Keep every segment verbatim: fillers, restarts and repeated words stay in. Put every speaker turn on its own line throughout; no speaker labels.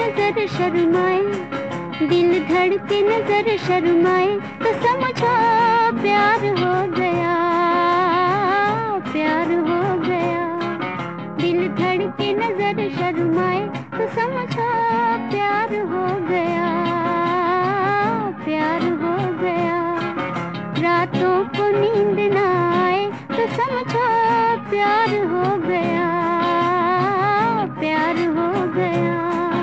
नजर शर्माए, दिल धड़के नजर शर्माए, तो समझो प्यार हो गया, प्यार हो गया। दिल धड़के नजर शर्माए, तो समझो प्यार हो गया, प्यार हो गया। रातों को नींद ना आए, तो समझो प्यार हो गया, प्यार हो गया।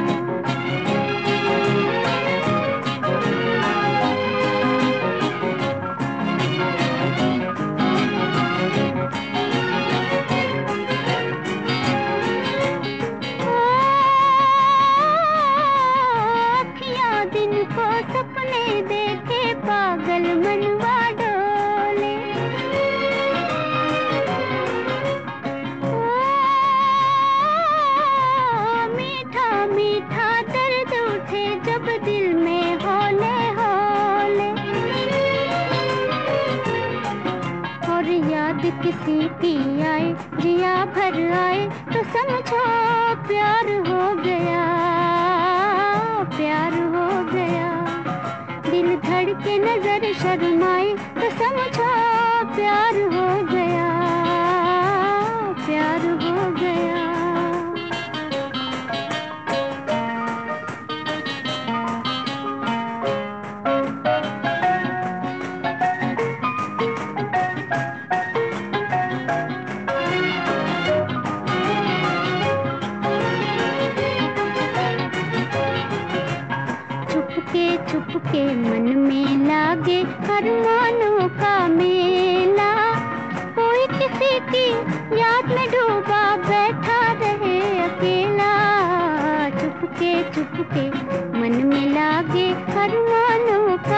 दिन को सपने देखे पागल मनवा डोले, मीठा मीठा दर्द उठे जब दिल में होले होले, और याद किसी की आए जिया भर आए, तो समझो प्यार हो गया, प्यार हो गया। दिल धड़के नजर शर्माए, तो समझो प्यार हो गया, प्यार हो गया। छुपके छुपके मन में लागे अरमानों का मेला, कोई किसी की याद में डूबा बैठा रहे अकेला। छुपके छुपके मन में लागे अरमानों का